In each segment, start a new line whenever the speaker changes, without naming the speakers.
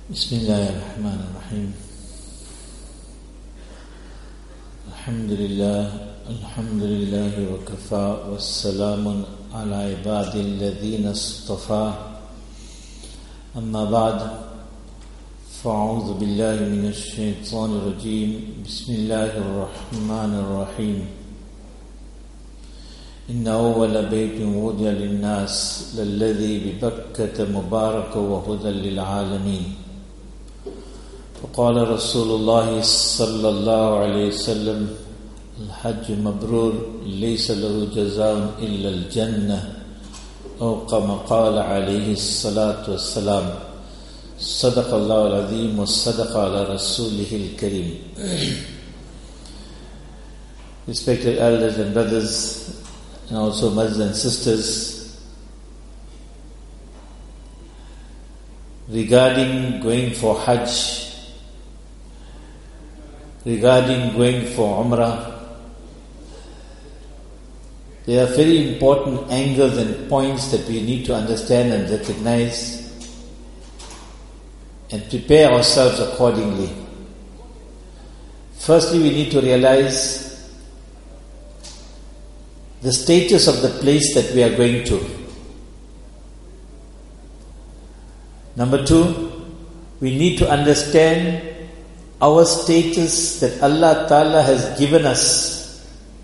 Bismillahirrahmanirrahim. Alhamdulillahi wa kafa wa salamun ala ibadil ladhina istafa. Amma ba'd. Fa'udhu billahi minash shaitanir rajim. Bismillahirrahmanirrahim. Inna awwala baytin wudi'a lin-nas lalladhi bi Bakkata mubarakan wa hudan lil-alamin. فقال رسول الله صلى الله عليه وسلم الحج مبرور ليس له جزاء إلا الجنة أو كما قال عليه الصلاة والسلام صدق الله العظيم وصدق على رسوله الكريم. Respected elders and brothers and also mothers and sisters, regarding going for Hajj, regarding going for Umrah, there are very important angles and points that we need to understand and recognize and prepare ourselves accordingly. Firstly, we need to realize the status of the place that we are going to. Number two, we need to understand our status that Allah Ta'ala has given us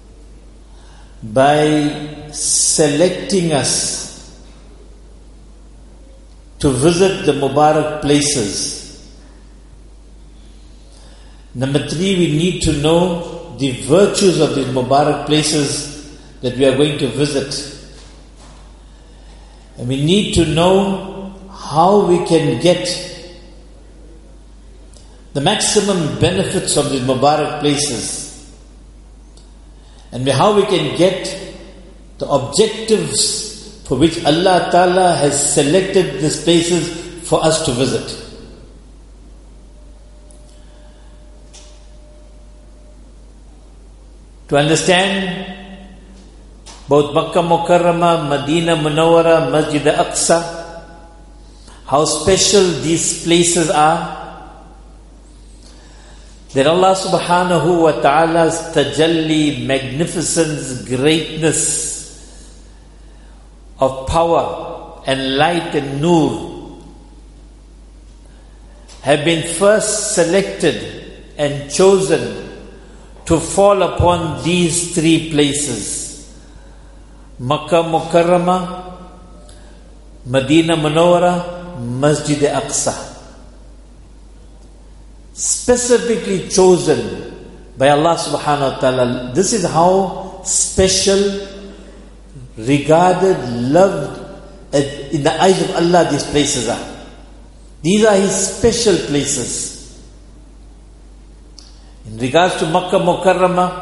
by selecting us to visit the Mubarak places. Number three, we need to know the virtues of these Mubarak places that we are going to visit. And we need to know how we can get the maximum benefits of these Mubarak places, and how we can get the objectives for which Allah Ta'ala has selected these places for us to visit. To understand both Makkah Mukarramah, Medina Munawwara, Masjid Al-Aqsa, how special these places are, that Allah subhanahu wa ta'ala's tajalli, magnificence, greatness of power and light and nur have been first selected and chosen to fall upon these three places: Makkah Mukarramah, Medina Munawwara, Masjid Al-Aqsa. Specifically chosen by Allah subhanahu wa ta'ala. This is how special, regarded, loved in the eyes of Allah these places are. These are His special places. In regards to Makkah Mukarramah,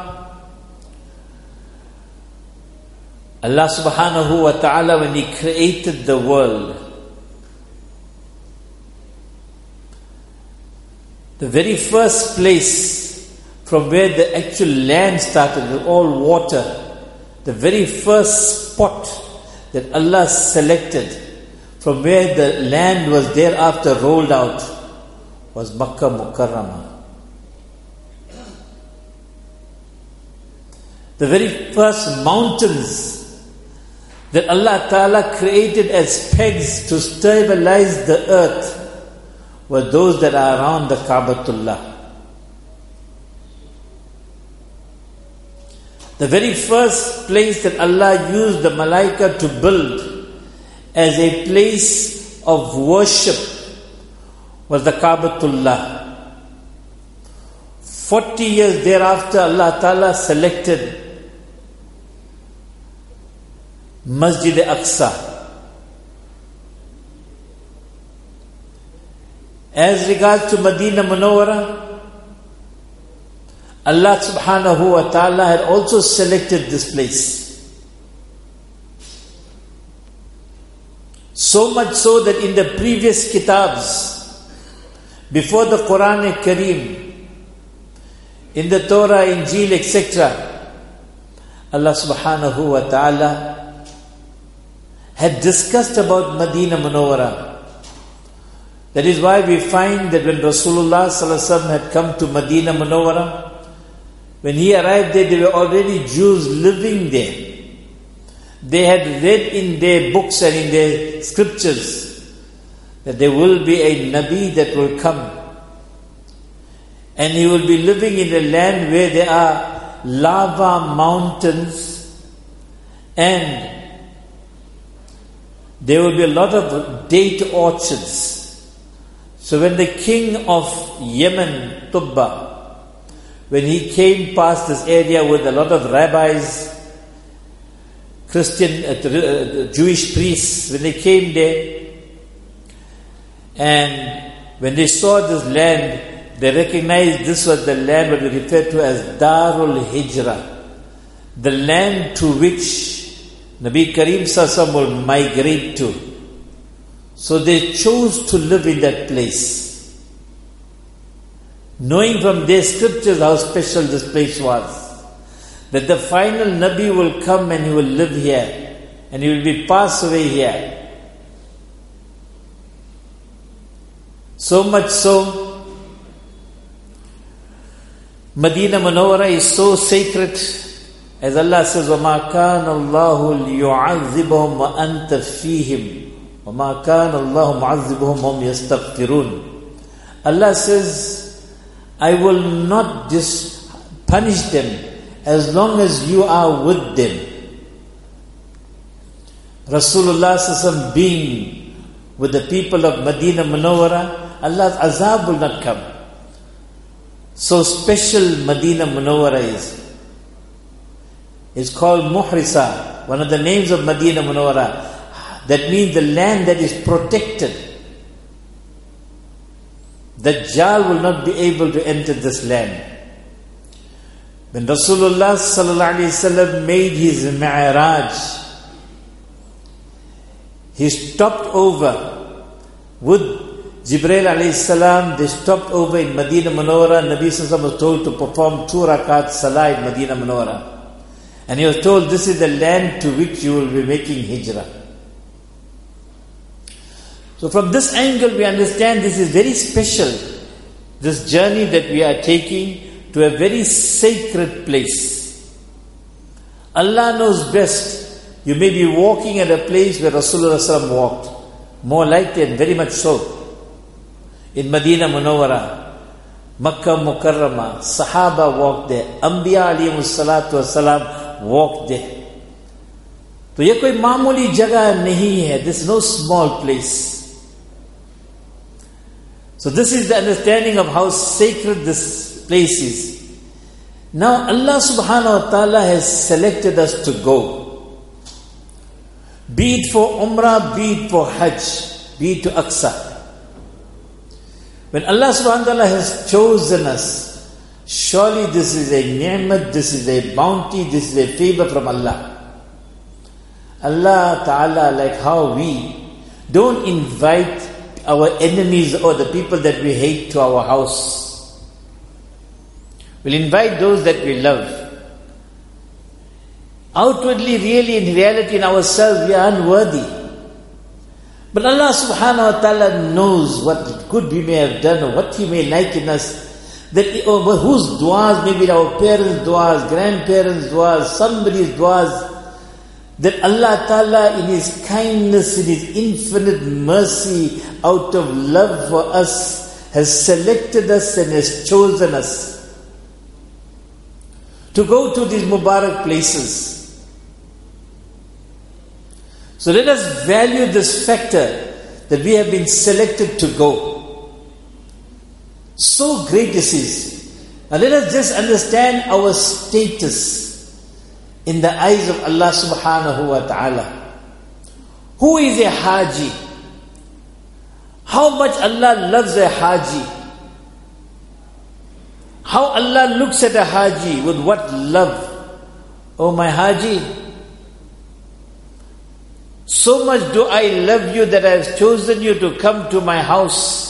Allah subhanahu wa ta'ala, when He created the world, the very first place from where the actual land started with all water, the very first spot that Allah selected from where the land was thereafter rolled out was Makkah Mukarramah. The very first mountains that Allah Ta'ala created as pegs to stabilize the earth were those that are around the Ka'batullah. The very first place that Allah used the Malaika to build as a place of worship was the Ka'batullah. 40 years thereafter, Allah Ta'ala selected Masjid Al-Aqsa. As regards to Medina Munawwara, Allah subhanahu wa ta'ala had also selected this place. So much so that in the previous kitabs, before the Quran Kareem, in the Torah, Injil, etc., Allah subhanahu wa ta'ala had discussed about Medina Munawwara. That is why we find that when Rasulullah sallallahu alaihi wasallam had come to Medina Munawwara, when he arrived there, there were already Jews living there. They had read in their books and in their scriptures that there will be a Nabi that will come. And he will be living in a land where there are lava mountains and there will be a lot of date orchards. So when the king of Yemen, Tubba, when he came past this area with a lot of rabbis, Christian, Jewish priests, when they came there, and when they saw this land, they recognized this was the land what we refer to as Darul Hijrah, the land to which Nabi Karim Sallallahu will migrate to. So they chose to live in that place, knowing from their scriptures how special this place was. That the final Nabi will come and he will live here and he will be passed away here. So much so, Medina Munawwara is so sacred, as Allah says, وَمَا كَانَ اللَّهُ لِيُعَذِّبَهُمْ وَأَنْتَ فِيهِمْ وَمَا كَانَ اللَّهُ مُعَذِّبَهُمْ وَهُمْ يَسْتَغْفِرُونَ. Allah says, I will not just punish them as long as you are with them. Rasulullah sallallahu being with the people of Medina Munawwara, Allah's azab will not come. So special Medina Munawwara is. It's called Muhrisa, one of the names of Medina Munawwara. That means the land that is protected. Dajjal will not be able to enter this land. When Rasulullah sallallahu alaihi wasallam made his Mi'raj, he stopped over with Jibreel alayhi salam. They stopped over in Medina Munawwara. Nabi sallallahu was told to perform 2 rakat salah in Medina Munawwara. And he was told, this is the land to which you will be making hijrah. So from this angle we understand this is very special. This journey that we are taking to a very sacred place. Allah knows best. You may be walking at a place where Rasulullah walked. More likely and very much so. In Medina Munawwara, Makkah Mukarramah, Sahaba walked there. Anbiya alayhimus salatu wassalam walked there. So ये कोई मामूली जगह नहीं है. This is no small place. So this is the understanding of how sacred this place is. Now Allah subhanahu wa ta'ala has selected us to go. Be it for Umrah, be it for Hajj, be it to Aqsa. When Allah subhanahu wa ta'ala has chosen us, surely this is a ni'mat, this is a bounty, this is a favor from Allah. Allah ta'ala, like how we don't invite our enemies or the people that we hate to our house. We'll invite those that we love. Outwardly, really, in reality, in ourselves, we are unworthy. But Allah subhanahu wa ta'ala knows what good we may have done or what He may like in us. That whose du'as, maybe our parents' du'as, grandparents' du'as, somebody's du'as, that Allah Ta'ala in His kindness, in His infinite mercy, out of love for us, has selected us and has chosen us to go to these Mubarak places. So let us value this factor that we have been selected to go. So great this is. Now let us just understand our status in the eyes of Allah subhanahu wa ta'ala. Who is a Haji? How much Allah loves a Haji? How Allah looks at a Haji, with what love. Oh my Haji, so much do I love you that I have chosen you to come to my house.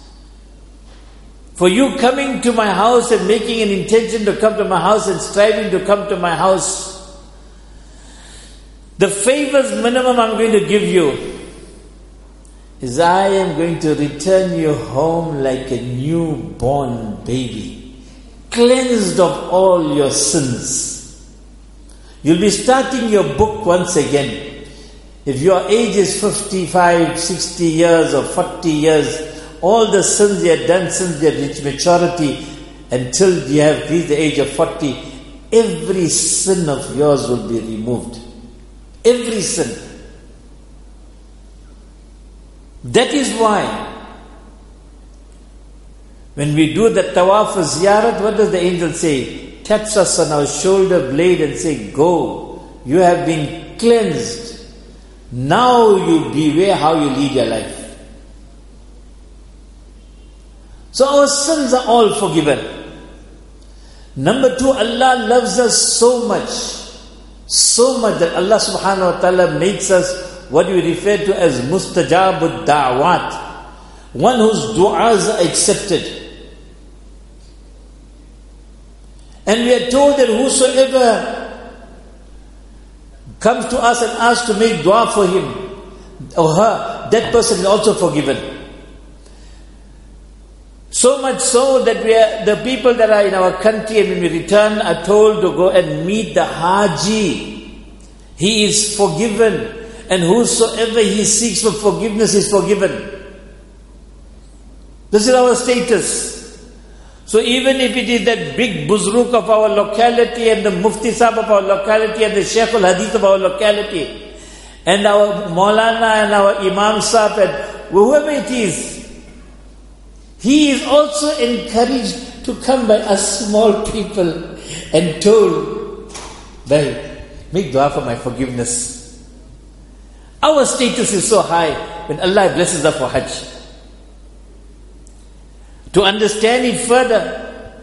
For you coming to my house and making an intention to come to my house and striving to come to my house, the favors minimum I'm going to give you is I am going to return you home like a newborn baby, cleansed of all your sins. You'll be starting your book once again. If your age is 55, 60 years or 40 years, all the sins you have done since you have reached maturity until you have reached the age of 40, every sin of yours will be removed. Every sin. That is why when we do the tawaf or ziyarat, what does the angel say? Taps us on our shoulder blade and say, go, you have been cleansed. Now you beware how you lead your life. So our sins are all forgiven. Number two, Allah loves us so much that Allah subhanahu wa ta'ala makes us what we refer to as mustajabud da'wat, one whose du'as are accepted. And we are told that whosoever comes to us and asks to make dua for him or her, that person is also forgiven. So much so that the people that are in our country and when we return are told to go and meet the Haji. He is forgiven. And whosoever he seeks for forgiveness is forgiven. This is our status. So even if it is that big buzruk of our locality and the mufti sahib of our locality and the sheikh al-hadith of our locality and our maulana and our imam sahib and whoever it is, he is also encouraged to come by us small people and told, bhai, make dua for my forgiveness. Our status is so high when Allah blesses us for Hajj. To understand it further,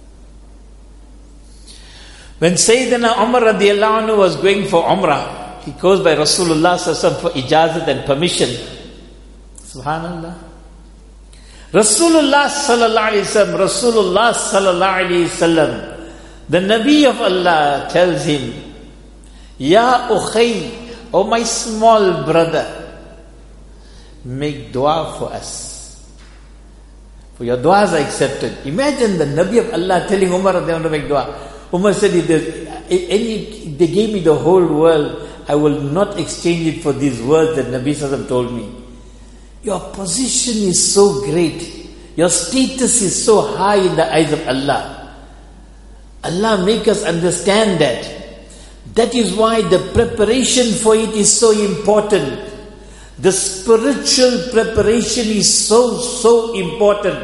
when Sayyidina Umar radiallahu anhu was going for Umrah, he goes by Rasulullah sallallahu for ijazat and permission. Subhanallah. Rasulullah sallallahu alayhi wasallam, the Nabi of Allah tells him, Ya ukhay, oh my small brother, make dua for us. For your duas are accepted. Imagine the Nabi of Allah telling Umar to make dua. Umar said, if they gave me the whole world, I will not exchange it for these words that Nabi Sallallahu told me. Your position is so great. Your status is so high in the eyes of Allah. Allah make us understand that. That is why the preparation for it is so important. The spiritual preparation is so important.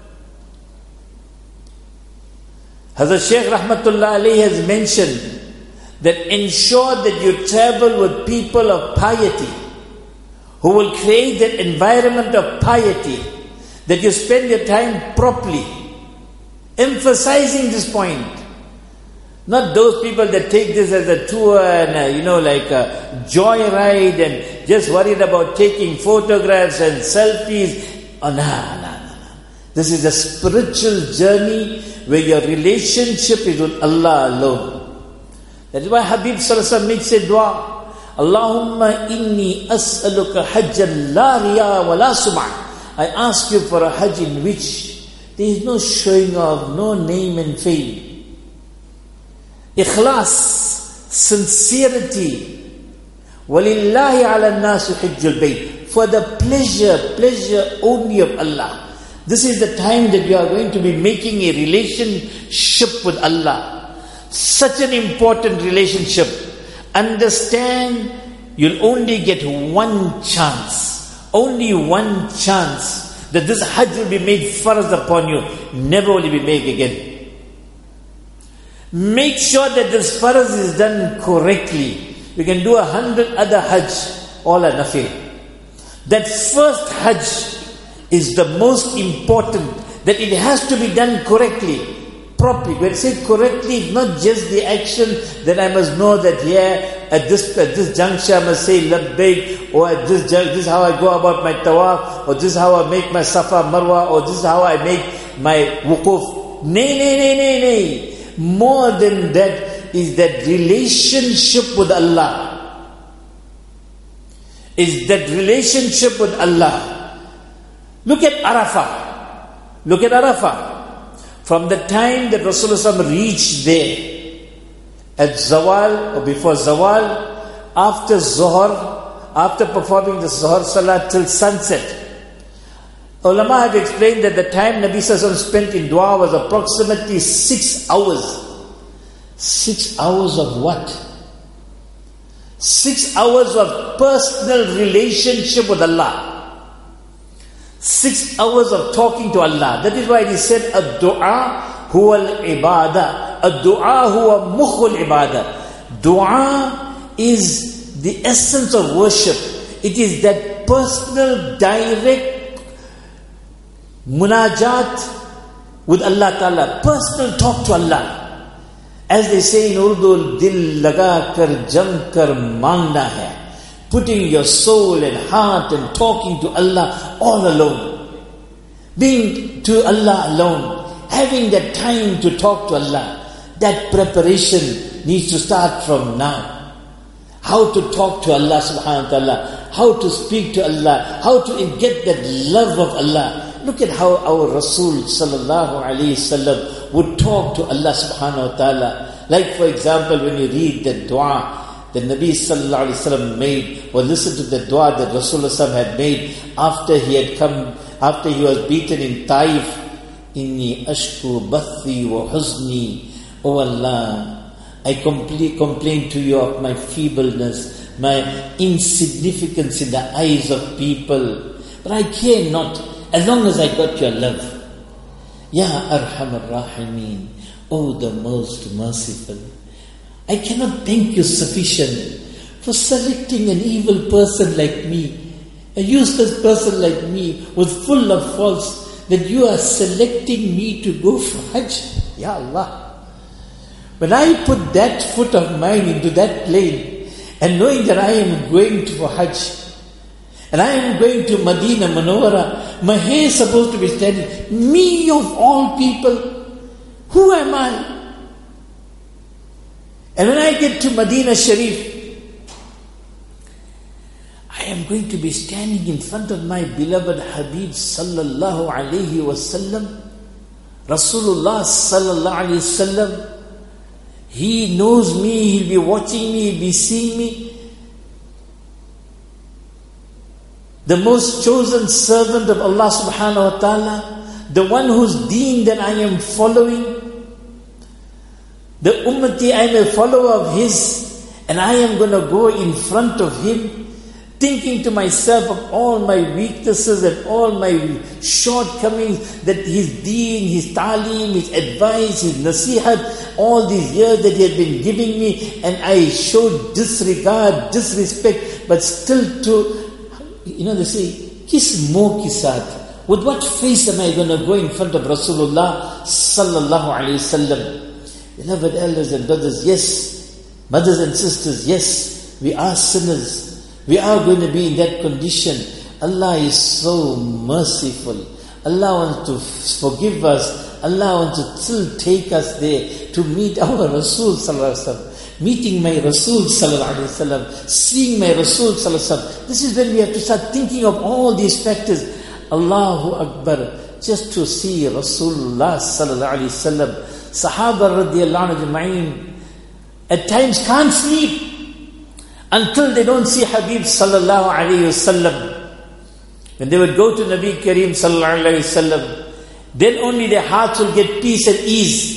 Hazrat Shaykh Rahmatullah Alayhi has mentioned that ensure that you travel with people of piety, who will create that environment of piety, that you spend your time properly, emphasizing this point. Not those people that take this as a tour and like a joyride and just worried about taking photographs and selfies. Oh, no. This is a spiritual journey where your relationship is with Allah alone. That is why Habib Sallallahu Alaihi Wasallam makes a dua. Allahumma inni as'aluka hajjan la riya wa la sum'a. I ask you for a hajj in which there is no showing off, no name and fame. Ikhlas, sincerity. Walillahi ala nasu hijjul bayt. For the pleasure only of Allah. This is the time that you are going to be making a relationship with Allah. Such an important relationship. Understand, you'll only get one chance. Only one chance that this Hajj will be made farz upon you. Never will it be made again. Make sure that this farz is done correctly. You can do 100 other Hajj, all are nafil. That first Hajj is the most important, that it has to be done correctly, properly. When I say correctly, not just the action that I must know that at this juncture I must say labbaik, or at this is how I go about my tawaf, or this is how I make my safa marwa, or this is how I make my wuquf. Nay. More than that is that relationship with Allah. is that relationship with Allah. Look at Arafah. Look at Arafah. From the time that Rasulullah reached there, at Zawal or before Zawal, after Zuhr, after performing the Zuhr Salah till sunset, ulama have explained that the time Nabi Sallallahu spent in dua was approximately 6 hours. 6 hours of what? 6 hours of personal relationship with Allah. 6 hours of talking to Allah. That is why he said, ad-du'a huwa al-ibadah. Ad-du'a huwa mukhul ibadah. Dua is the essence of worship. It is that personal, direct munajat with Allah Ta'ala. Personal talk to Allah. As they say in Urdu, dil laga kar jam kar mangna hai. Putting your soul and heart and talking to Allah all alone. Being to Allah alone. Having that time to talk to Allah. That preparation needs to start from now. How to talk to Allah subhanahu wa ta'ala. How to speak to Allah. How to get that love of Allah. Look at how our Rasul sallallahu alayhi wasallam would talk to Allah subhanahu wa ta'ala. Like for example, when you read the dua that Nabi sallallahu alayhi wasallam made, or listen to the dua that Rasulullah had made after he was beaten in Taif. Inni ashku bathi wa huzni. Oh Allah, I complain to you of my feebleness, my insignificance in the eyes of people. But I care not, as long as I got your love. Ya Arhamar Rahimeen, oh the most merciful. I cannot thank you sufficient for selecting an evil person like me, a useless person like me, was full of faults, that you are selecting me to go for Hajj. Ya Allah. When I put that foot of mine into that plane, and knowing that I am going for Hajj, and I am going to Medina Munawwara, my hair is supposed to be standing. Me of all people, who am I? And when I get to Medina Sharif, I am going to be standing in front of my beloved Habib sallallahu alayhi wasallam, Rasulullah sallallahu alayhi wasallam. He knows me, he'll be watching me, he'll be seeing me. The most chosen servant of Allah subhanahu wa ta'ala, the one whose deen that I am following, the ummati, I am a follower of his, and I am going to go in front of him, thinking to myself of all my weaknesses and all my shortcomings, that his deen, his ta'aleem, his advice, his nasihat, all these years that he had been giving me, and I showed disregard, disrespect, but still to, they say, kis mo ki saath. With what face am I going to go in front of Rasulullah sallallahu alayhi wasallam? Beloved elders and brothers, yes. Mothers and sisters, yes. We are sinners. We are going to be in that condition. Allah is so merciful. Allah wants to forgive us. Allah wants to still take us there to meet our Rasul sallallahu alayhi wasallam. Meeting my Rasul sallallahu alaihi wasallam, seeing my Rasul sallallahu alaihi wasallam. This is when we have to start thinking of all these factors. Allahu Akbar, just to see Rasulullah sallallahu alaihi wasallam. Sahaba radiyallahu anhu at times can't sleep until they don't see Habib sallallahu alaihi wasallam. When they would go to Nabi Kareem sallallahu alaihi wasallam, then only their hearts will get peace and ease.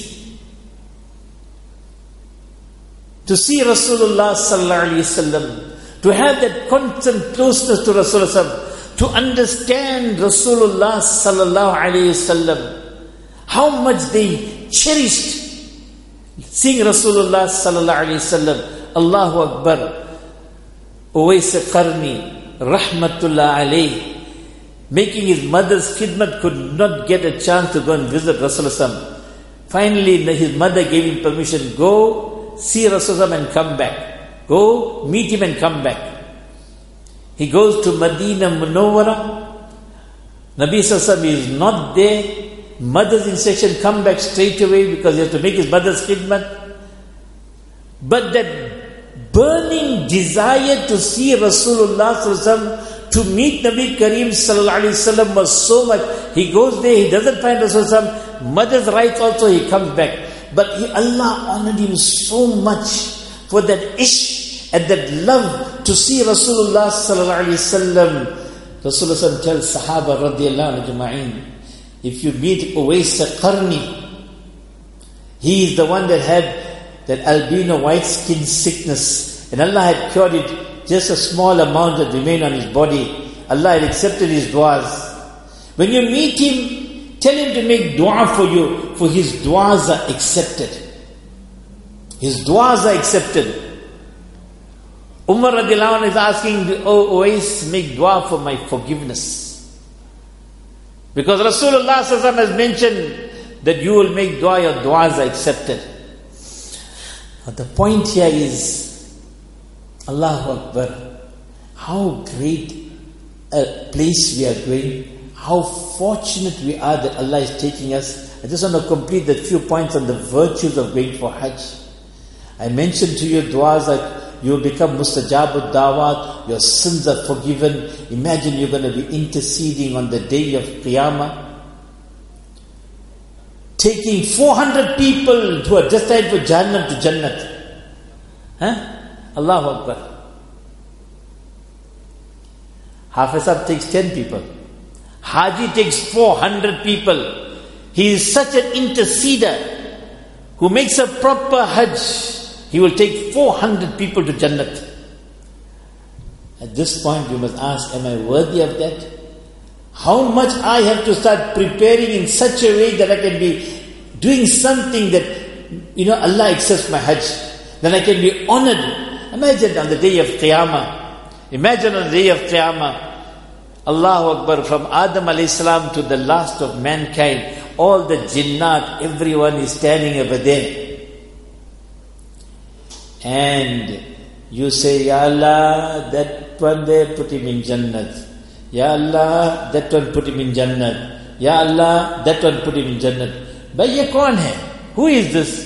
To see Rasulullah sallallahu alaihi wasallam, to have that constant closeness to Rasulullah, to understand Rasulullah sallallahu alaihi wasallam, how much they cherished seeing Rasulullah sallallahu alaihi wasallam. Allahu Akbar. Uwais Qarni, rahmatullah alayhi, making his mother's khidmat, could not get a chance to go and visit Rasulullah. Finally, his mother gave him permission, go see Rasulullah and come back. Go meet him and come back. He goes to Medina Munawwara. Nabi Sallallahu is not there. Mother's instruction, come back straight away because he has to make his mother's khidmat. But that burning desire to see Rasulullah sallallahu alaihi wasallam, to meet Nabi Kareem sallallahu alaihi wasallam was so much. He goes there, he doesn't find Rasulullah, mother's rights also, he comes back. But Allah honored him so much for that ish and that love to see Rasulullah sallallahu alaihi wasallam. Rasulullah tells Sahaba radiyallahu anhu, if you meet Uwais Qarni, he is the one that had that albino white skin sickness, and Allah had cured it. Just a small amount that remained on his body. Allah had accepted his du'as. When you meet him, tell him to make dua for you, for his du'as are accepted. His du'as are accepted. Umar radiallahu anhu is asking, oh Uwais, make dua for my forgiveness. Because Rasulullah sallallahu alaihi wasallam has mentioned that you will make dua, your du'as are accepted. But the point here is, Allahu Akbar, how great a place we are going, how fortunate we are that Allah is taking us. I just want to complete that few points on the virtues of going for Hajj. I mentioned to you du'as that you will become mustajabud dawat, your sins are forgiven. Imagine you're going to be interceding on the day of Qiyamah, taking 400 people who are destined for Jahannam to Jannat. Allahu Akbar. Hafiz Sahib takes 10 people. Haji takes 400 people. He is such an interceder who makes a proper Hajj. He will take 400 people to Jannat. At this point you must ask, am I worthy of that? How much I have to start preparing in such a way that I can be doing something that, Allah accepts my Hajj. Then I can be honored. Imagine on the day of Qiyamah. Imagine on the day of Qiyamah. Allahu Akbar, from Adam alayhi salam to the last of mankind, all the jinnat, everyone is standing over there. And you say, Ya Allah, that one there, put him in Jannat. Ya Allah, that one put him in Jannat. Ya Allah, that one put him in Jannat. But ye kaun hai? Who is this?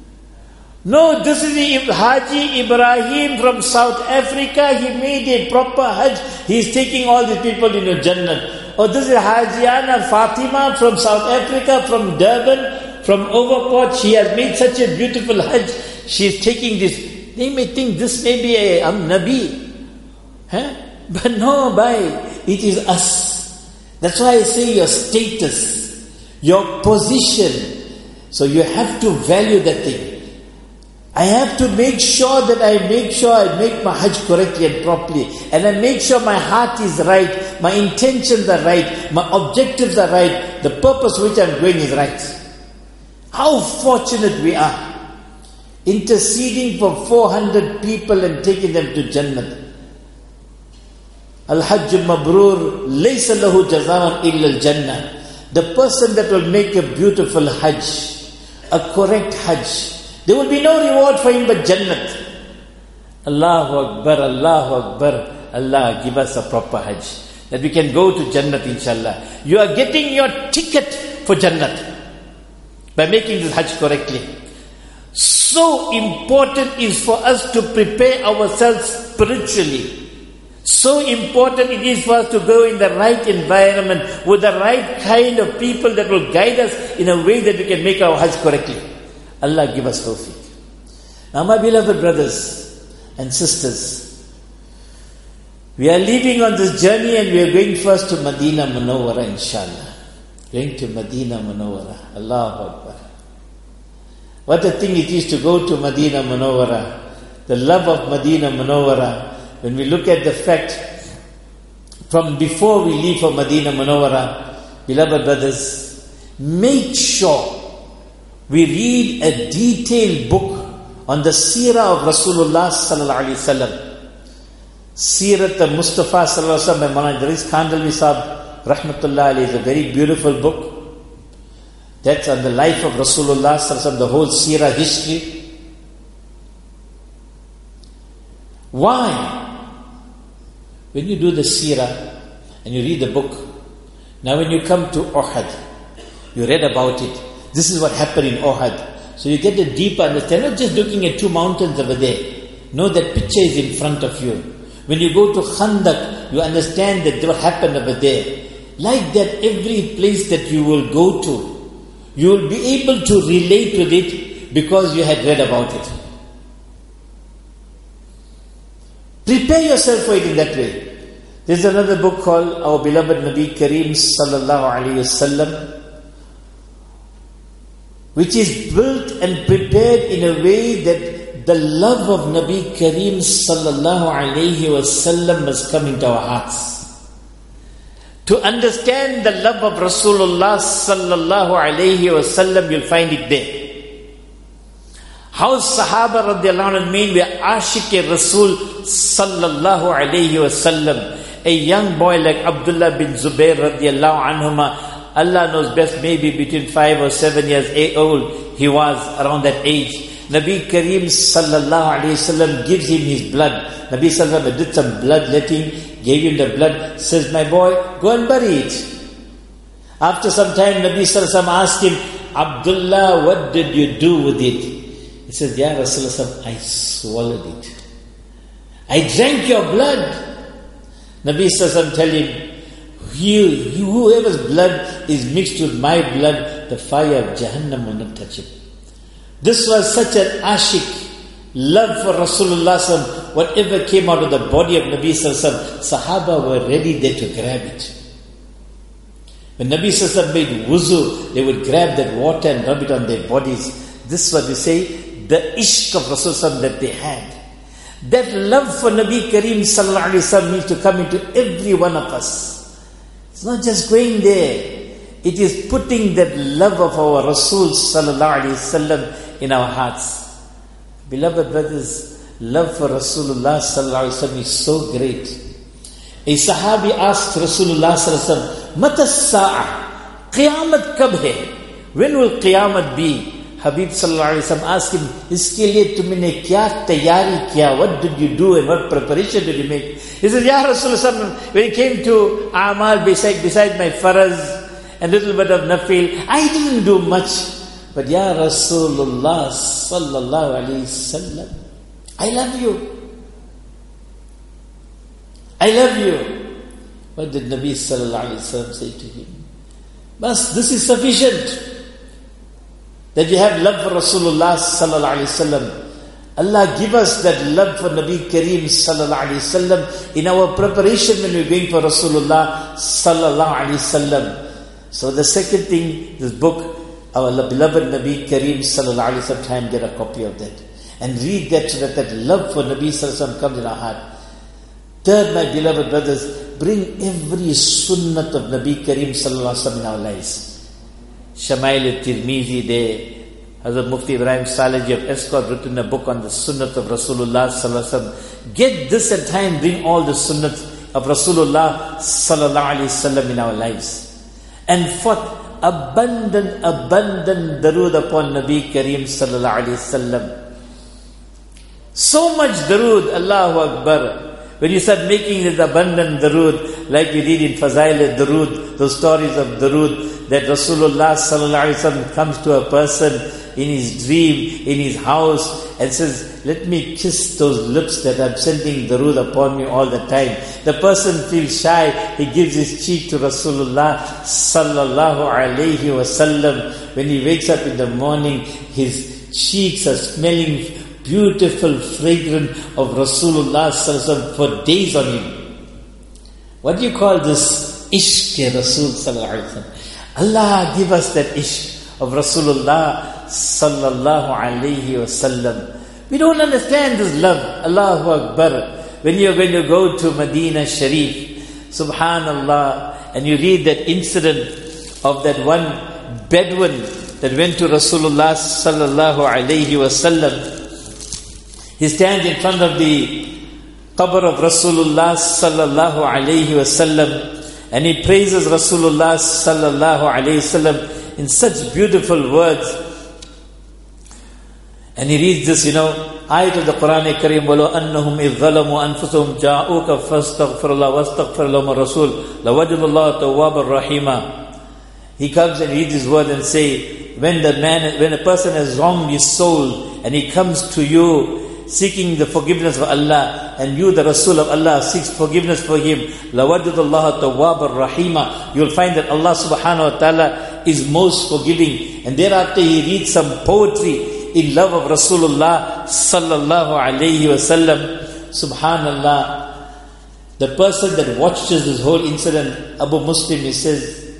No, this is the Haji Ibrahim from South Africa. He made a proper Hajj. He is taking all these people in a Jannat. Or this is Hajiana Fatima from South Africa, from Durban, from Overport. She has made such a beautiful Hajj. She is taking this. They may think this may be a Nabi. But no, it is us. That's why I say your status, your position. So you have to value that thing. I have to make sure that I make my Hajj correctly and properly. And I make sure my heart is right, my intentions are right, my objectives are right, the purpose which I'm going is right. How fortunate we are. Interceding for 400 people and taking them to Jannat. Al-Hajj Mabrur, laysa lahu jazaa'un illa al-Jannah. The person that will make a beautiful Hajj, a correct Hajj, there will be no reward for him but Jannat. Allahu Akbar, Allahu Akbar. Allah give us a proper Hajj, that we can go to Jannat inshallah. You are getting your ticket for Jannat by making this Hajj correctly. So important is for us to prepare ourselves spiritually. So important it is for us to go in the right environment with the right kind of people that will guide us in a way that we can make our Hajj correctly. Allah give us tawfiq. Now my beloved brothers and sisters, we are leaving on this journey and we are going first to Medina Munawwara inshallah. Going to Medina Munawwara. Allahu Akbar. What a thing it is to go to Medina Munawwara. The love of Medina Munawwara. When we look at the fact, from before we leave for Medina Munawwara, beloved brothers, make sure we read a detailed book on the seerah of Rasulullah sallallahu alaihi wasallam. Seerat al-Mustafa sallallahu alaihi wasallam by Maulana Idris Kandalwi Sahib rahmatullah alayhi is a very beautiful book. That's on the life of Rasulullah sallallahu alaihi wasallam, the whole seerah history. Why? When you do the seerah and you read the book, now when you come to Uhud, you read about it. This is what happened in Uhud. So you get a deeper understanding, not just looking at two mountains over there. know that picture is in front of you. When you go to Khandak, you understand that what happened over there. Like that, every place that you will go to, you will be able to relate with it because you had read about it. Prepare yourself for it in that way. There's another book called Our Beloved Nabi Kareem Sallallahu Alaihi Wasallam, which is built and prepared in a way that the love of Nabi Kareem Sallallahu Alaihi Wasallam must come into our hearts. To understand the love of Rasulullah Sallallahu Alaihi Wasallam, you'll find it there. How Sahaba radiallahu anhu were Ashik Rasul Sallallahu Alaihi Wasallam. A young boy like Abdullah bin Zubair radiallahu anhuma, Allah knows best, maybe between 5 or 7 years old, he was around that age. Nabi Kareem Sallallahu Alaihi Wasallam gives him his blood. Nabi Sallallahu Alaihi Wasallam did some bloodletting, gave him the blood, says, my boy, go and bury it. After some time, Nabi Sallallahu Alaihi Wasallam asked him, Abdullah, what did you do with it? He says, Ya Rasulullah, I swallowed it. I drank your blood. Nabi Sallallahu Alaihi Wasallam tell him, whoever's blood is mixed with my blood, the fire of Jahannam will not touch it. This was such an ashik, love for Rasulullah Sallallahu Alaihi Wasallam. Whatever came out of the body of Nabi Sallallahu Alaihi Wasallam, Sahaba were ready there to grab it. When Nabi Sallallahu Alaihi Wasallam made wuzu, they would grab that water and rub it on their bodies. This is what we say, the ishq of Rasulullah that they had. That love for Nabi Kareem Sallallahu Alaihi Wasallam needs to come into every one of us. It's not just going there. It is putting that love of our Rasul Sallallahu Alaihi Wasallam in our hearts. Beloved brothers, love for Rasulullah Sallallahu Alaihi Wasallam is so great. A Sahabi asked Rasulullah Sallallahu Alaihi Wasallam, Mata as-sa'a? Qiyamat kab hai? When will Qiyamat be? Habib Sallallahu Alaihi Wasallam asked him, iske liye tumne kya tayari kiya? What did you do and what preparation did you make? He said, Ya Rasulullah, when it came to Amal beside my faraz and little bit of nafil, I didn't do much. But Ya Rasulullah Sallallahu Alaihi Wasallam, I love you. I love you. What did Nabi Sallallahu Alaihi Wasallam say to him? Bas, this is sufficient. That you have love for Rasulullah Sallallahu Alaihi Wasallam. Allah give us that love for Nabi Kareem Sallallahu Alaihi Wasallam in our preparation when we're going for Rasulullah Sallallahu Alaihi Wasallam. So the second thing, this book, our beloved Nabi Kareem Sallallahu Alaihi Wasallam, try and get a copy of that. And read that so that love for Nabi Sallallahu Alaihi Wasallam comes in our heart. Third, my beloved brothers, bring every sunnat of Nabi Kareem Sallallahu Alaihi Wasallam in our lives. Shamail al-Tirmizi there, Hazrat Mufti Ibrahim Salehji of Escort written a book on the sunnat of Rasulullah Sallallahu Alaihi Wasallam. Get this and try and bring all the sunnat of Rasulullah Sallallahu Alaihi Wasallam in our lives. And fourth, abundant darood upon Nabi Kareem Sallallahu Alaihi Wasallam. So much darood, Allahu Akbar. When you start making this abundant darood, like we did in Fazail al-Darood, those stories of darood, that Rasulullah Sallallahu Alaihi Wasallam comes to a person in his dream, in his house, and says, let me kiss those lips that I'm sending darood upon me all the time. The person feels shy, he gives his cheek to Rasulullah Sallallahu Alaihi Wasallam. When he wakes up in the morning, his cheeks are smelling beautiful, fragrant of Rasulullah Sallallahu Alaihi Wasallam for days on him. What do you call this? Ishq Rasul Sallallahu Alaihi Wasallam. Allah give us that ishq of Rasulullah Sallallahu Alaihi Wasallam. We don't understand this love. Allahu Akbar. When you're going to go to Medina Sharif, Subhanallah, and you read that incident of that one Bedouin that went to Rasulullah Sallallahu Alaihi Wasallam. He stands in front of the qabr of Rasulullah Sallallahu Alaihi Wasallam, and he praises Rasulullah Sallallahu Alaihi Wasallam in such beautiful words. And he reads this, ayat of the Quran Kareem, وَلَوْ أَنَّهُمْ إِذْ ظَلَمُوا أَنفُسَهُمْ جَاءُوكَ فَاسْتَغْفِرُ اللَّهَ وَاسْتَغْفِرَ لَهُمُ الرَّسُولُ لَوَجَدُوا اللَّهَ تَوَّابًا رَحِيمًا. He comes and reads his word and say, when a person has wronged his soul and he comes to you seeking the forgiveness of Allah, and you, the Rasul of Allah, seeks forgiveness for him, لَوَجَدَ اللَّهَ تَوَّابًا رَحِيمًا, you'll find that Allah subhanahu wa ta'ala is most forgiving. And thereafter he reads some poetry in love of Rasulullah sallallahu alayhi wa sallam. Subhanallah, the person that watches this whole incident, Abu Muslim, he says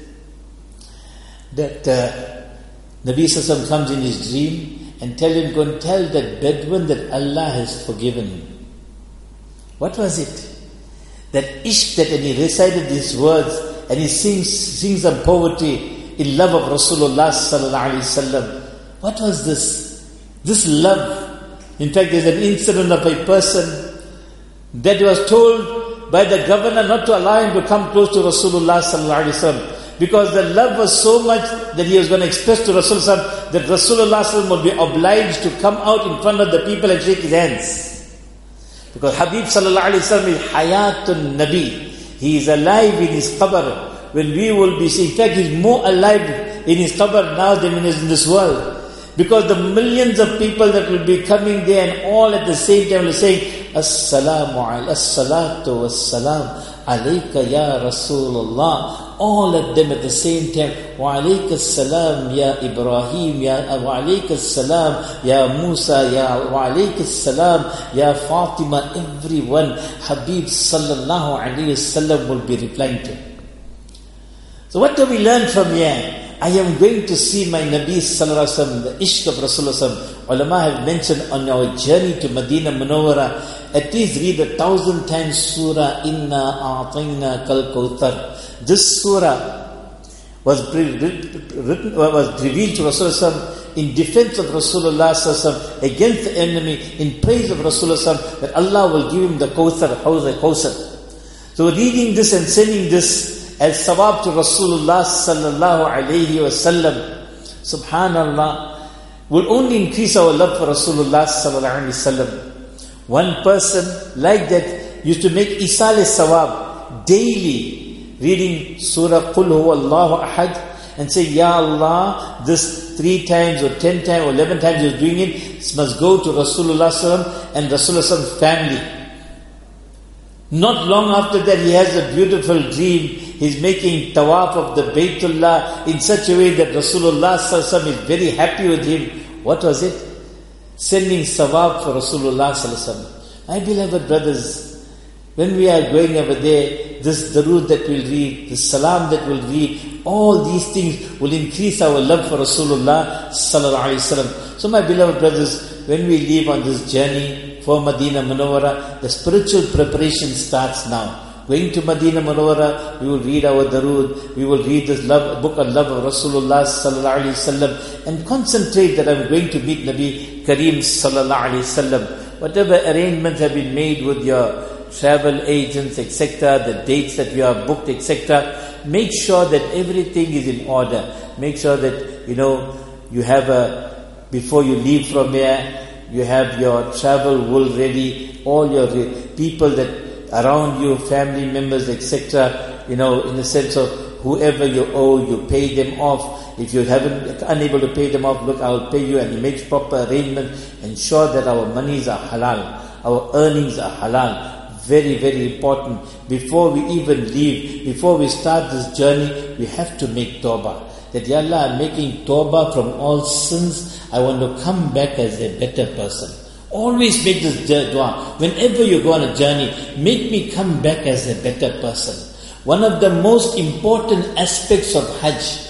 that Nabi Sallallahu Alaihi Wasallam comes in his dream and tell him, go and tell that Bedouin that Allah has forgiven him. What was it? That ishq, that and he recited these words and he sings some poetry in love of Rasulullah sallallahu alaihi wasallam. What was this? This love. In fact, there's an incident of a person that was told by the governor not to allow him to come close to Rasulullah sallallahu alaihi wasallam, because the love was so much that he was going to express to Rasulullah that Rasulullah sallallahu would be obliged to come out in front of the people and shake his hands. Because Habib sallallahu alaihi wasallam is Hayatun Nabi. He is alive in his qabr. When we will be seeing, in fact, he's more alive in his qabr now than in this world. Because the millions of people that will be coming there and all at the same time will say, As-salamu as-salatu was-salam alayka ya Rasulullah. All of them at the same time. Wa alayka as-salam ya Ibrahim, wa alayka as-salam ya Musa, wa alayka as-salam ya Fatima. Everyone, Habib sallallahu alayhi wasallam will be replying to. So what do we learn from here? I am going to see my Nabi sallallahu alaihi wasallam, the ishq of Rasulullah sallallahu alaihi wasallam. Ulama have mentioned on our journey to Medina Munawwara, at least read 1,000 times Surah Inna A'tayna Kal Kauthar. This surah was revealed to Rasulullah in defense of Rasulullah sallallahu against the enemy, in praise of Rasulullah sallallahu, that Allah will give him the Kauthar, Kauthar. So reading this and sending this as sawab to Rasulullah sallallahu alayhi wa sallam, subhanallah, will only increase our love for Rasulullah sallallahu alayhi wa sallam. One person like that used to make isal sawab daily, reading Surah Qul Huwa Allahu Ahad and say, Ya Allah, this 3 times or 10 times or 11 times you're doing it must go to Rasulullah sallallahu alayhi wa sallam and Rasulullah sallallahu alayhi wa sallam's family. Not long after that, he has a beautiful dream. He's making tawaf of the Baytullah in such a way that Rasulullah sallallahu alaihi wasallam is very happy with him. What was it? Sending sawab for Rasulullah sallallahu alaihi wasallam. My beloved brothers, when we are going over there, this darood that we'll read, this salam that we'll read, all these things will increase our love for Rasulullah sallallahu alaihi wasallam. So my beloved brothers, when we leave on this journey for Medina Munawwara, the spiritual preparation starts now. Going to Medina Munawwara, we will read our darood, we will read this book on love of Rasulullah sallallahu alaihi wasallam, and concentrate that I'm going to meet Nabi Kareem sallallahu alaihi wasallam. Whatever arrangements have been made with your travel agents, etc., the dates that you are booked, etc., make sure that everything is in order. Make sure that, you have before you leave from here, you have your travel wool ready, all your people that around you, family members, etc., in the sense of whoever you owe, you pay them off. If you unable to pay them off, look, I'll pay you, and he makes proper arrangements. Ensure that our monies are halal, our earnings are halal. Very, very important. Before we even leave, before we start this journey, we have to make tawbah. That, Ya Allah, I'm making tawbah from all sins. I want to come back as a better person. Always make this dua. Whenever you go on a journey, make me come back as a better person. One of the most important aspects of Hajj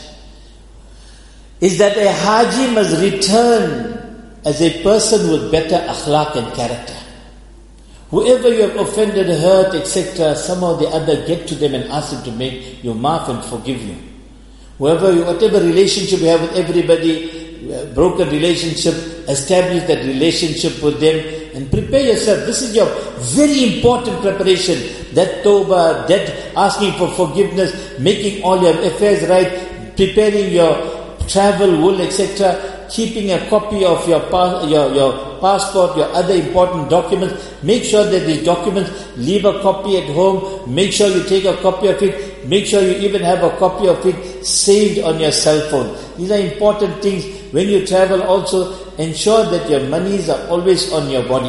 is that a Haji must return as a person with better akhlaq and character. Whoever you have offended, hurt, etc., somehow or the other, get to them and ask them to make you maaf and forgive you. Whatever relationship you have with everybody, broken relationship, establish that relationship with them and prepare yourself. This is your very important preparation. That tawbah, that asking for forgiveness, making all your affairs right, preparing your travel wool, etc., keeping a copy of your passport, your other important documents. Make sure that these documents, leave a copy at home. Make sure you take a copy of it. Make sure you even have a copy of it saved on your cell phone. These are important things. When you travel also, ensure that your monies are always on your body.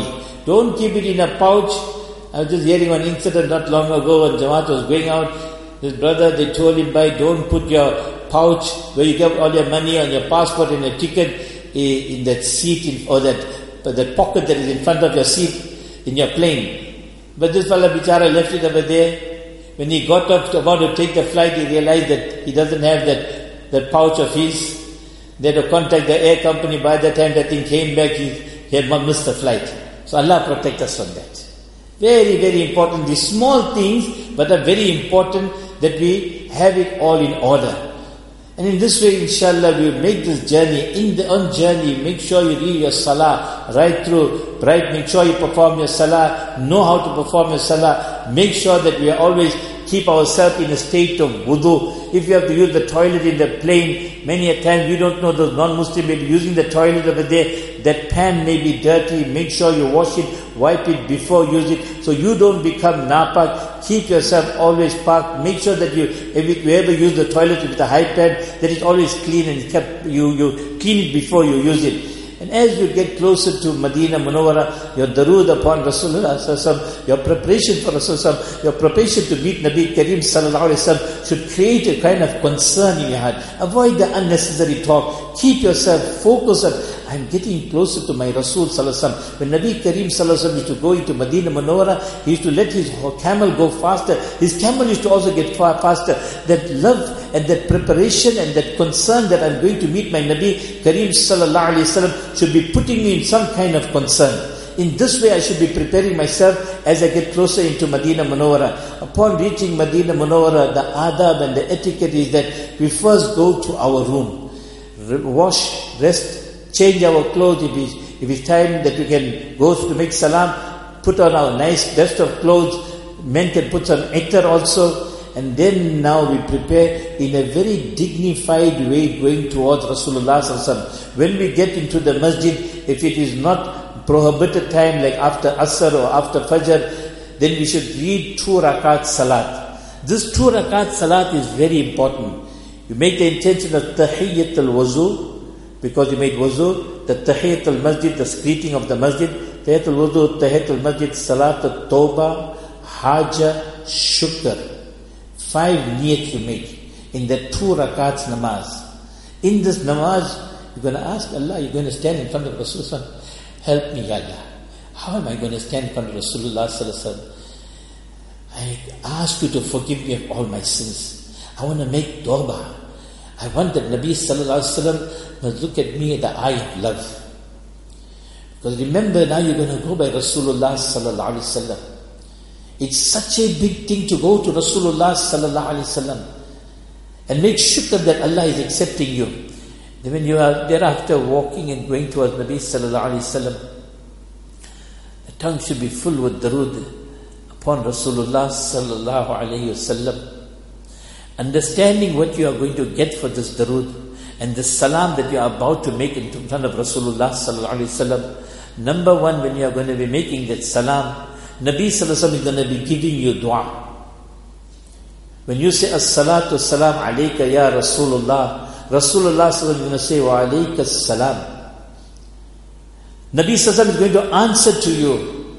Don't keep it in a pouch. I was just hearing one incident not long ago when Jamaat was going out. His brother, they told him, don't put your pouch where you get all your money and your passport and your ticket in that seat or that pocket that is in front of your seat in your plane. But this fella bichara left it over there. When he got up about to take the flight, he realized that he doesn't have that pouch of his. They had to contact the air company. By the time that thing came back, he had missed the flight. So Allah protect us from that. Very, very important. These small things, but are very important that we have it all in order. And in this way, inshallah, we will make this journey. On journey, make sure you read your salah right through. Right, make sure you perform your salah. Know how to perform your salah. Make sure that we are always keep ourselves in a state of wudu. If you have to use the toilet in the plane, many a time you don't know those non-Muslims may be using the toilet over there. That pan may be dirty. Make sure you wash it, wipe it before you use it, so you don't become napak. Keep yourself always parked. Make sure that if you ever use the toilet with a high pad, that it's always clean and you clean it before you use it. And as you get closer to Medina Munawwara, your darood upon Rasulullah sallallahu alaihi wasallam, your preparation for Rasulullah, your preparation to meet Nabi Kareem sallallahu alaihi wasallam should create a kind of concern in your heart. Avoid the unnecessary talk. Keep yourself focused on, I'm getting closer to my Rasul sallallahu alaihi wasallam. When Nabi Kareem sallallahu alaihi wasallam used to go into Medina Munawwara, he used to let his camel go faster. His camel used to also get far faster. That love and that preparation and that concern that I'm going to meet my Nabi Kareem sallallahu alaihi wasallam should be putting me in some kind of concern. In this way I should be preparing myself as I get closer into Medina Munawwara. Upon reaching Medina Munawwara, the adab and the etiquette is that we first go to our room, wash, rest, change our clothes. If it's time that we can go to make salam, put on our nice best of clothes. Men can put on itar also. And then now we prepare in a very dignified way going towards Rasulullah sallallahu alaihi wasallam. When we get into the masjid, if it is not prohibited time like after Asr or after Fajr, then we should read 2 rakat salat. This 2 rakat salat is very important. You make the intention of tahiyyat al-wuzu, because you made wuzu, the tahiyyat al-masjid, the greeting of the masjid, tahiyyat al-wuzu, tahiyyat al-masjid, salat al-tawbah, haja, shukr. 5 niyat you make in the 2 rakats namaz. In this namaz, you're going to ask Allah, you're going to stand in front of Rasulullah. Help me, Ya Allah. How am I going to stand in front of Rasulullah sallallahu alaihi wasallam? I ask you to forgive me of all my sins. I want to make tawbah. I want that Nabi sallallahu alaihi wasallam must look at me in the eye of love. Because remember, now you're going to go by Rasulullah sallallahu alaihi wasallam. It's such a big thing to go to Rasulullah sallallahu alaihi wasallam and make shukr that Allah is accepting you. Then when you are thereafter walking and going towards Nabi sallallahu alaihi wasallam, the tongue should be full with darood upon Rasulullah sallallahu alaihi wasallam, understanding what you are going to get for this darood and the salam that you are about to make in front of Rasulullah sallallahu alaihi wasallam. Number one, when you are going to be making that salam, Nabi sallallahu alaihi wasallam is going to be giving you dua. When you say as-salatu as-salam alayka ya Rasulullah, Rasulullah sallallahu alaihi wasallam is going to say wa alayka as-salam. Nabi sallallahu alaihi wasallam is going to answer to you.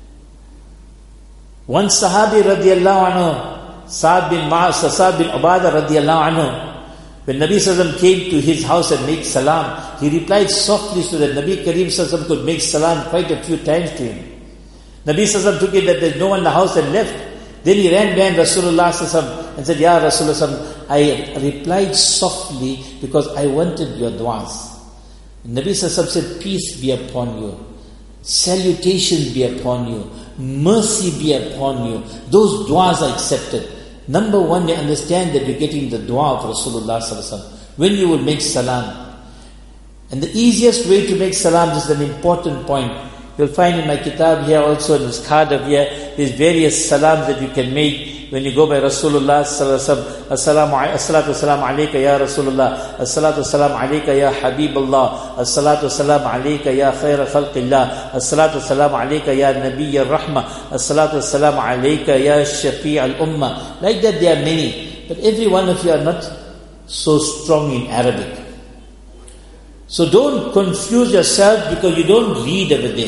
One sahabi radiallahu anhu, Sa'd bin Ubadah radiallahu anhu, when Nabi sallallahu alaihi wasallam came to his house and made salam, he replied softly so that Nabi Kareem sallallahu alaihi wasallam could make salam quite a few times to him. Nabi sallallahu alaihi wasallam took it that there's no one in the house and left. Then he ran behind Rasulullah sallallahu alaihi wasallam and said, Ya Rasulullah, I replied softly because I wanted your du'as. Nabi sallallahu alaihi wasallam said, peace be upon you, salutations be upon you, mercy be upon you. Those du'as are accepted. Number one, you understand that you're getting the dua of Rasulullah sallallahu alaihi wasallam when you will make salam. And the easiest way to make salam, this is an important point. You'll find in my kitab here also, in this card of here, there's various salams that you can make when you go by Rasulullah sallallahu alaihi wasallam. As-salatu was-salam alayka ya Rasulullah. As-salatu was-salam alayka ya Habibullah. As-salatu was-salam alayka ya khayra khalqillah. As-salatu was-salam alayka ya Nabiy al-Rahmah. As-salatu was-salam alayka ya Shafi' al-Ummah. Like that there are many. But every one of you are not so strong in Arabic. So don't confuse yourself because you don't read over there.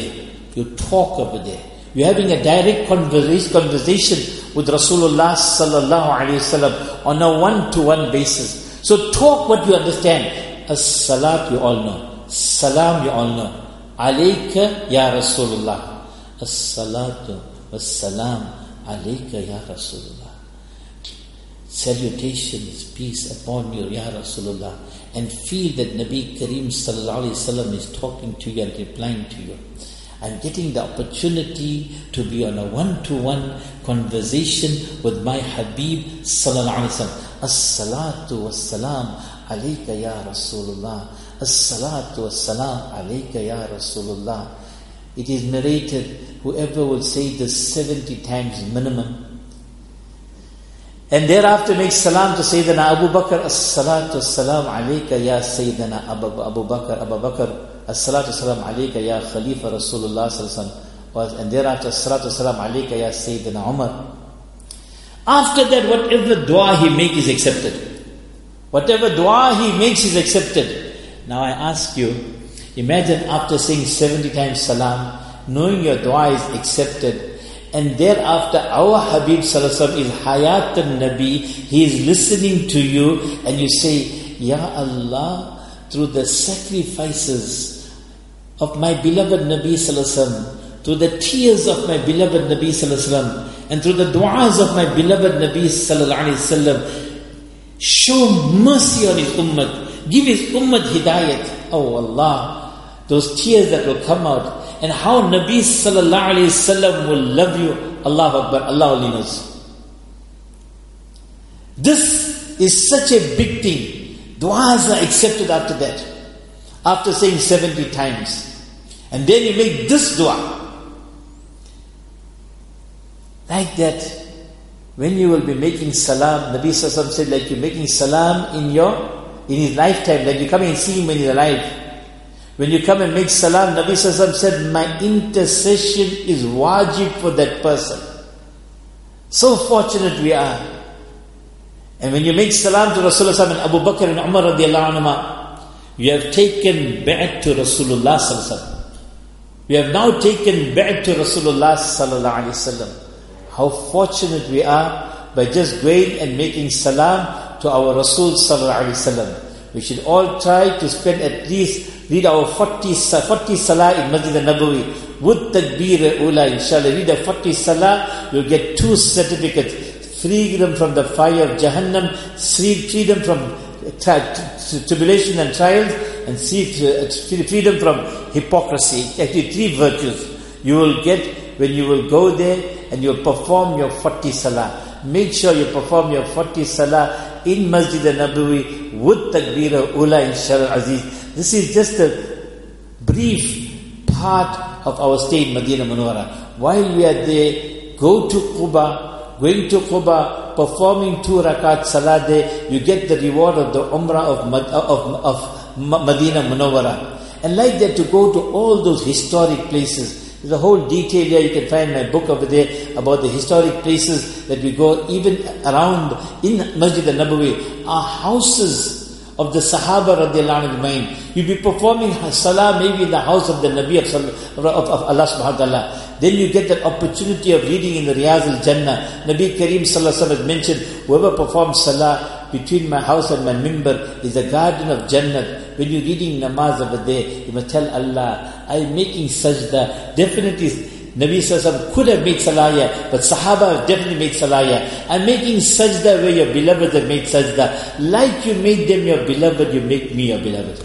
You talk over there. You're having a direct conversation with Rasulullah sallallahu alayhi wasallam on a one-to-one basis. So talk what you understand. As-salat you all know. Salam you all know. Alayka ya Rasulullah. As-salatu was-salam alayka ya Rasulullah. Salutations, peace upon you ya Rasulullah. And feel that Nabi Kareem sallallahu alayhi wasallam is talking to you and replying to you. I'm getting the opportunity to be on a one-to-one conversation with my Habib sallallahu alaihi wasallam. As-salatu was-salam alayka ya Rasulullah. As-salatu was-salam alayka ya Rasulullah. It is narrated, whoever will say this 70 times minimum, and thereafter make salam to Sayyidina Abu Bakr, as-salatu was-salam alayka ya Sayyidina Abu Bakr, as-salatu salam alayka ya Khalifa Rasulullah sallallahu alaihi wasallam, and thereafter as-salatu salam alayka ya Sayyidina Umar. After that, whatever dua he makes is accepted. Whatever dua he makes is accepted. Now I ask you, imagine after saying 70 times salam, knowing your dua is accepted, and thereafter our Habib sallallahu alaihi wasallam is hayat al-Nabi, he is listening to you, and you say, Ya Allah, through the sacrifices of my beloved Nabi sallallahu alaihi wasallam, through the tears of my beloved Nabi sallallahu alaihi wasallam, and through the du'as of my beloved Nabi sallallahu alaihi wasallam, show mercy on his ummah, give his ummah hidayat. Oh Allah, those tears that will come out, and how Nabi sallallahu alaihi wasallam will love you. Allahu Akbar, Allah only knows. This is such a big thing. Du'as are accepted after that, after saying 70 times. And then you make this dua. Like that, when you will be making salam, Nabi sallallahu alaihi wasallam said, like you're making salam in his lifetime, like you come and see him when he's alive. When you come and make salam, Nabi sallallahu alaihi wasallam said, my intercession is wajib for that person. So fortunate we are. And when you make salam to Rasulullah and Abu Bakr and Umar radiallahu anhuma, you have taken bai'at to Rasulullah sallallahu alaihi wasallam. We have now taken bai'at to Rasulullah sallallahu alaihi wasallam. How fortunate we are by just going and making salam to our Rasul sallallahu alaihi wasallam. We should all try to spend at least, read our 40 salah in Masjid al-Nabawi with takbir ula, inshallah. Read the 40 salah, you'll get 2 certificates: freedom from the fire of Jahannam, freedom from tribulation and trials, and freedom from hypocrisy. Actually 3 virtues you will get when you will go there and you will perform your 40 salah. Make sure you perform your 40 salah in Masjid al-Nabawi with takbir ula, inshallah aziz. This is just a brief part of our stay in Medina Munawwara. While we are there, go to Quba. Going to Quba, performing 2 rakat salah there, you get the reward of the Umrah of Medina Munawwara. And like that, to go to all those historic places. There's a whole detail here. You can find my book over there about the historic places that we go, even around in Masjid al-Nabawi, are houses of the Sahaba radiallahu anhu. You'll be performing salah maybe in the house of the Nabi of Allah subhanahu wa ta'ala. Then you get that opportunity of reading in the Riyaz al-Jannah. Nabi Kareem sallallahu alaihi wasallam mentioned, whoever performs salah between my house and my mimbar is a garden of Jannah. When you're reading namaz over there, you must tell Allah, I'm making sajda. Definitely, Nabi sallallahu alaihi wasallam could have made salah here, but Sahaba have definitely made salah here. I'm making sajda where your beloved have made sajda. Like you made them your beloved, you make me your beloved.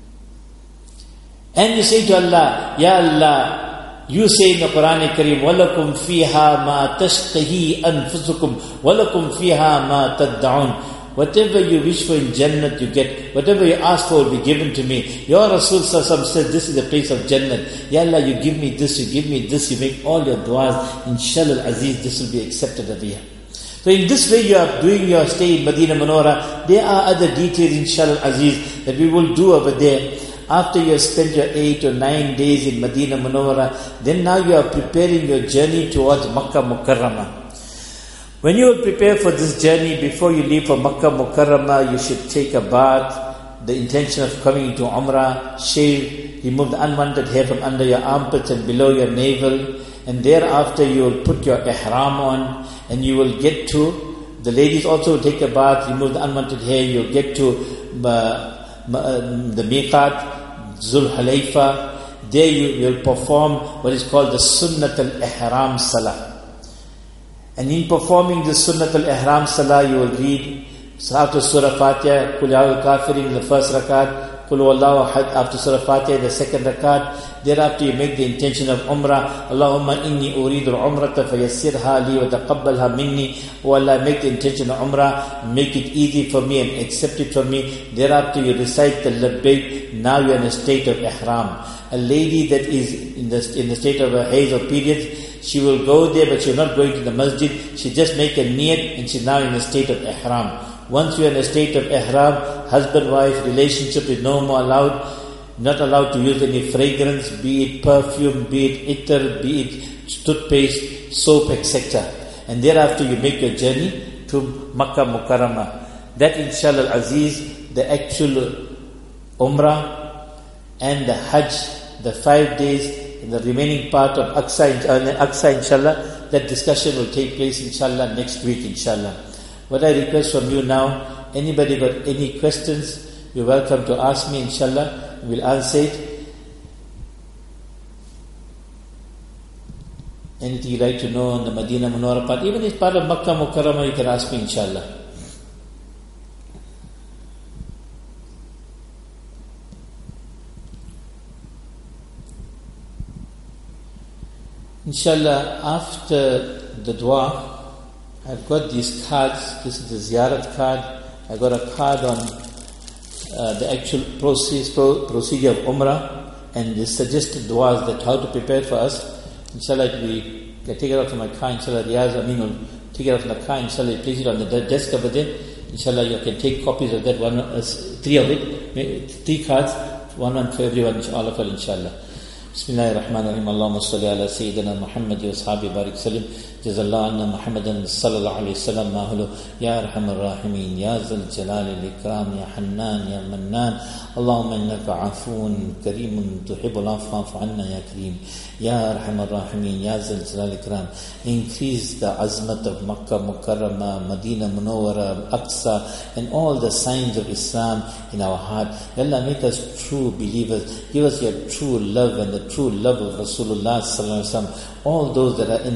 And you say to Allah, Ya Allah, you say in the Quran Kareem, وَلَكُمْ فِيهَا مَا تَشْتَهِي أَنفُسُكُمْ وَلَكُمْ فِيهَا مَا تَدَّعُونَ. Whatever you wish for in Jannat, you get. Whatever you ask for will be given to me. Your Rasul sallallahu said, this is the place of Jannat. Ya Allah, you give me this, you give me this, you make all your du'as. Inshallah Aziz, this will be accepted over here. So in this way you are doing your stay in Medina Munawwara. There are other details, inshallah Aziz, that we will do over there. After you have spent your 8 or 9 days in Medina Munawwara, then now you are preparing your journey towards Makkah Mukarramah. When you will prepare for this journey, before you leave for Makkah Mukarramah, you should take a bath, the intention of coming into Umrah, shave, remove the unwanted hair from under your armpits and below your navel, and thereafter you will put your ihram on, and you will get to, the ladies also will take a bath, remove the unwanted hair, you'll get to the miqat, Zul Hulayfa. There you will perform what is called the Sunnat al-Ihram Salah. And in performing the Sunnat al-Ihram Salah, you will read after Surah Fatiha, Qul Ya al-Kafirin in the first rakat, Qul Wallahu Ahad after Surah Fatiha in the second rakat. Thereafter you make the intention of Umrah. Allahumma inni uridu al-Umrata fayassirha li wa taqabbalha minni. O Allah, make the intention of Umrah, make it easy for me and accept it from me. Thereafter you recite the Labbaik. Now you are in a state of Ihram. A lady that is in the state of a haze or period, she will go there, but she's not going to the masjid. She just make a niyat and she's now in a state of ihram. Once you're in a state of ihram, husband-wife relationship is no more allowed. Not allowed to use any fragrance, be it perfume, be it ittar, be it toothpaste, soap, etc. And thereafter you make your journey to Makkah Mukarramah. That inshallah Aziz, the actual Umrah and the Hajj, the 5 days, and the remaining part of Aqsa inshallah, that discussion will take place inshallah next week inshallah. What I request from you now, anybody got any questions, you're welcome to ask me inshallah, we'll answer it. Anything you'd like to know on the Madinah Munawwarah part, even if part of Makkah Mukarramah, you can ask me inshallah. Inshallah, after the dua, I've got these cards. This is the ziyarat card. I got a card on the actual procedure of Umrah and the suggested duas that how to prepare for us. Inshallah, we can take it out from my car. Inshallah, Riyaz Amin will take it out from the car. Inshallah, place it on the desk over there. Inshallah, you can take copies of that, 3 of it, 3 cards, one for everyone, all of us, inshallah. Bismillahirrahmanirrahim. Allahumma salli ala Sayyidina Muhammad wa ashabi barik salim. Jazallahu anna Muhammadan sallallahu alayhi wa sallam mahulu. Ya Arhamar Rahimin, Ya Zal Jalali al-Ikram, Ya Hannan, Ya Mannan. Allahumma innaka afoon kareemun tuhibbul afwa fa'fu anna ya kareem. Ya Arhamar Rahimin, Ya Zal Jalali al-Ikram. Increase the azmat of Makkah Mukarramah, Madinah Munawwarah, Aqsa, and all the signs of Islam in our heart. Ya Allah, make us true believers. Give us your true love and the true love of Rasulullah sallallahu alaihi wasallam. All those that are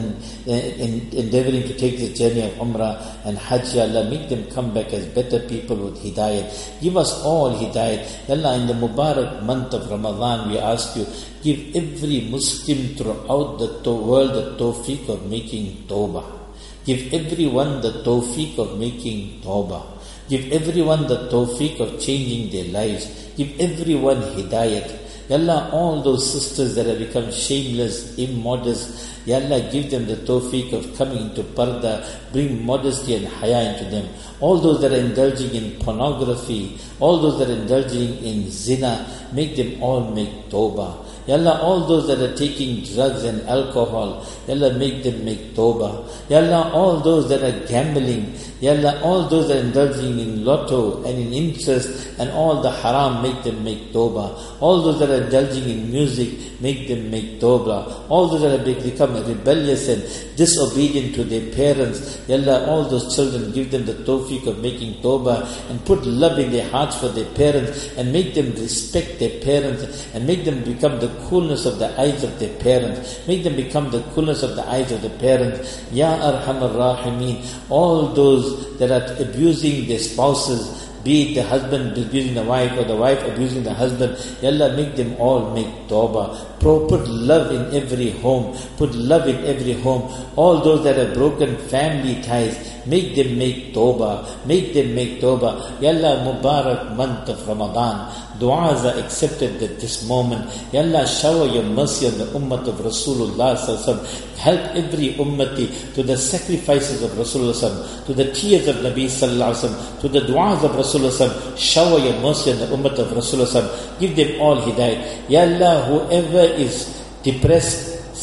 endeavoring to take the journey of Umrah and Hajj, Ya Allah, make them come back as better people with Hidayat. Give us all Hidayat. Ya Allah, in the Mubarak month of Ramadan, we ask you, give every Muslim throughout the world the tawfiq of making tawbah. Give everyone the tawfiq of making tawbah. Give everyone the tawfiq of changing their lives. Give everyone Hidayat. Ya Allah, all those sisters that have become shameless, immodest, Ya Allah, give them the tawfiq of coming into parda, bring modesty and haya into them. All those that are indulging in pornography, all those that are indulging in zina, make them all make tawbah. Ya Allah, all those that are taking drugs and alcohol, Ya Allah, make them make tawbah. Ya Allah, all those that are gambling, Ya Allah, all those that are indulging in lotto and in interest and all the haram, make them make tawbah. All those that are indulging in music, make them make tawbah. All those that have become rebellious and disobedient to their parents, Ya Allah, all those children, give them the tawfiq of making tawbah and put love in their hearts for their parents and make them respect their parents and make them become the coolness of the eyes of their parents. Make them become the coolness of the eyes of the parents. Ya Arhamar Rahimin, all those that are abusing their spouses, be it the husband abusing the wife or the wife abusing the husband, Ya Allah, make them all make tawbah. Put love in every home. Put love in every home. All those that have broken family ties, make them make tawbah. Make them make tawbah. Ya Allah, Mubarak month of Ramadan. Du'as are accepted at this moment. Ya Allah, shower your mercy on the ummah of Rasulullah sallallahu alaihi wasallam. Help every ummati to the sacrifices of Rasulullah sallallahu alaihi wasallam, to the tears of Nabi sallallahu alaihi wasallam, to the du'as of Rasulullah sallallahu alaihi wasallam. Shower your mercy on the ummah of Rasulullah sallallahu alaihi wasallam. Give them all hidayah. Ya Allah, whoever is depressed,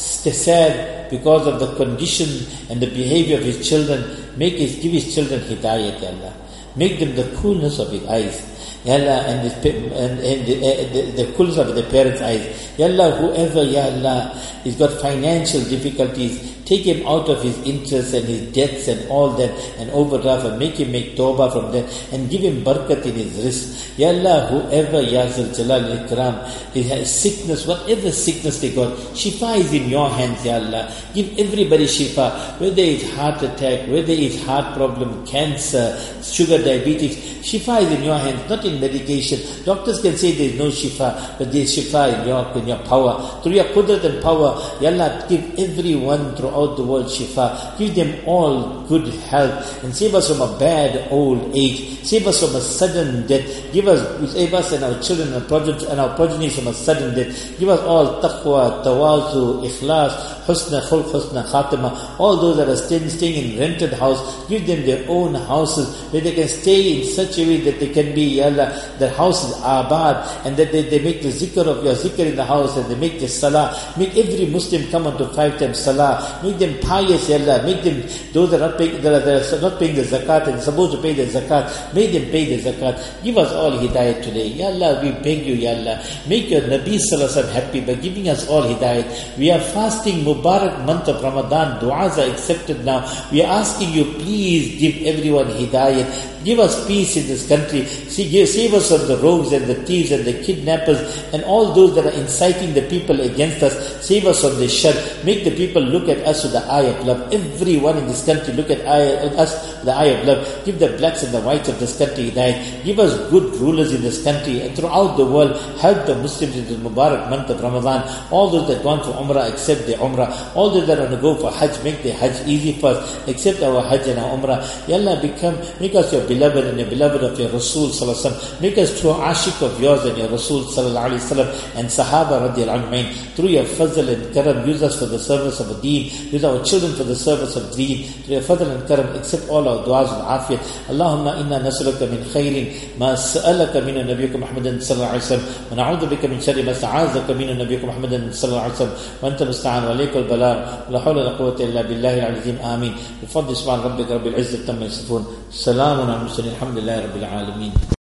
sad because of the condition and the behavior of his children, give his children hidayat, Ya Allah. Make them the coolness of his eyes. Ya Allah, and the coolness of the parents' eyes. Ya Allah, whoever, Ya Allah, has got financial difficulties, take him out of his interests and his debts and all that, and overdraft, and make him make tawbah from that, and give him barakat in his rizq. Ya Allah, whoever, Ya Zal Jalal al Ikram, has sickness, whatever sickness they got, shifa is in your hands, Ya Allah. Give everybody shifa, whether it's heart attack, whether it's heart problem, cancer, sugar, diabetes, shifa is in your hands, not in medication. Doctors can say there is no shifa, but there is shifa in your power. Through your qudrat and power, Ya Allah, give everyone throughout the world shifa. Give them all good health, and save us from a bad old age. Save us from a sudden death. Save us and our children and our progeny from a sudden death. Give us all taqwa, tawazu, ikhlas, husna khulq, husna khatima. All those that are staying in rented house, give them their own houses where they can stay in such a way that they can be, Ya Allah, their house is abad, and that they make the zikr of your zikr in the house, and they make the salah. Make every Muslim come unto 5 times salah. Make them pious, Ya Allah. Make them, those that are not paying the zakat and supposed to pay the zakat, make them pay the zakat. Give us all hidayat today. Ya Allah, we beg you, Ya Allah. Make your Nabi Sallallahu Alaihi Wasallam happy by giving us all hidayat. We are fasting Mubarak month of Ramadan. Du'as are accepted now. We are asking you, please give everyone hidayat. Give us peace in this country. Save us from the rogues and the thieves and the kidnappers and all those that are inciting the people against us. Save us from the shar. Make the people look at us with the eye of love. Everyone in this country look at us with the eye of love. Give the blacks and the whites of this country hidayat. Give us good rulers in this country and throughout the world. Help the Muslims in the Mubarak month of Ramadan. All those that gone for Umrah, accept their Umrah. All those that are going to go for Hajj, make their Hajj easy for us. Accept our Hajj and our Umrah. Ya Allah, make us your beloved and your beloved of your Rasul Sallallahu Alaihi Wasallam. Make us true ashik of yours and your Rasul Sallallahu Alaihi Wasallam and Sahaba Radiallahu Anhum. Through your fazl and karam, use us for the service of a deen. Use our children for the service of deen. Through your fazl and karam, accept all our du'as and afiyat. Allahumma inna nas'aluka min khairin ma sa'alaka min nabiyyika Muhammadin Sallallahu Alaihi Wasallam. Wa na'udhu bika min sharri ma sta'azaka min nabiyyika Muhammadin Sallallahu Alaihi Wasallam. Wa anta musta'an wa alayka al-balagh. La hawla wa la quwwata illa billahi al-azim. Amin. Bifadli subhan rabbika rabbil izzati amma yasifun. Salamun ala al-mursalin. Alhamdulillahi rabbil alamin.